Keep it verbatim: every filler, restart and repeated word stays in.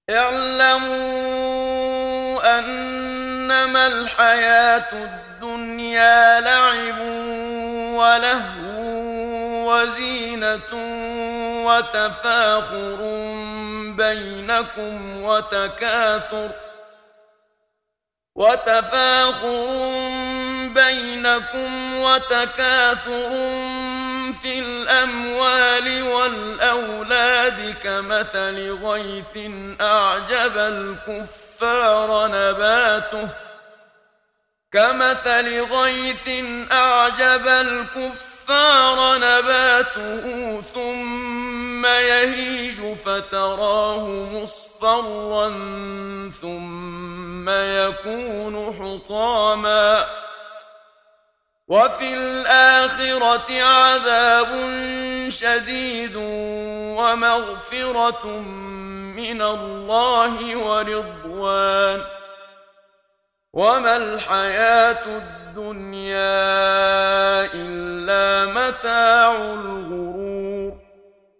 اعلموا أنما الحياة الدنيا لعب ولهو وزينة وتفاخر بينكم وتكاثر وتفاخر بينكم وتكاثر في الأموال والأولاد كمثل غيث أعجب الكفار نباته كمثل غيث أعجب الكفار نباته ثم يهيج فتراه مصفرا ثم يكون حطاما وفي الآخرة عذاب شديد ومغفرة من الله ورضوان وما الحياة الدنيا إلا متاع الغرور.